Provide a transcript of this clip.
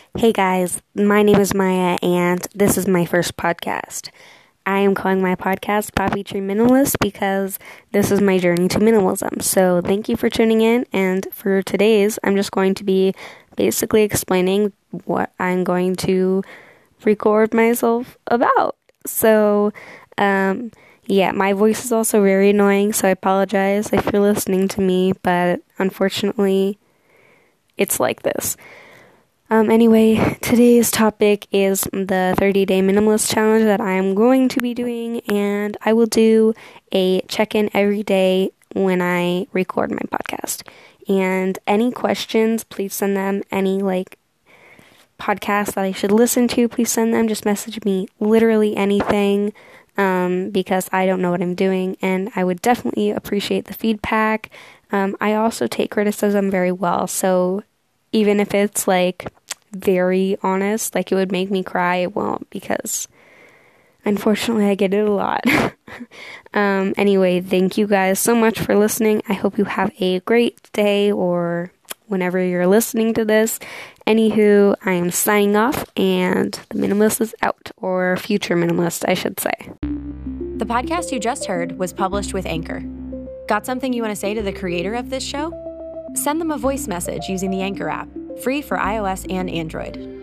Hey guys, my name is Maya and this is my first podcast. I am calling my podcast Poppy Tree Minimalist because this is my journey to minimalism. So thank you for tuning in, and for today's, I'm just going to be basically explaining what I'm going to record myself about. So, my voice is also very annoying, so I apologize if you're listening to me, but unfortunately, it's like this. Anyway, today's topic is the 30-day minimalist challenge that I'm going to be doing, and I will do a check-in every day when I record my podcast. And any questions, please send them. Any, podcasts that I should listen to, please send them. Just message me literally anything, because I don't know what I'm doing, and I would definitely appreciate the feedback. I also take criticism very well, so even if it's, very honest, it would make me cry, it won't, because unfortunately I get it a lot. Anyway, thank you guys so much for listening. I hope you have a great day or whenever you're listening to this. Anywho, I am signing off, and the minimalist is out, or future minimalist, I should say. The podcast you just heard was published with Anchor. Got something you want to say to the creator of this show? Send them a voice message using the Anchor app, free for iOS and Android.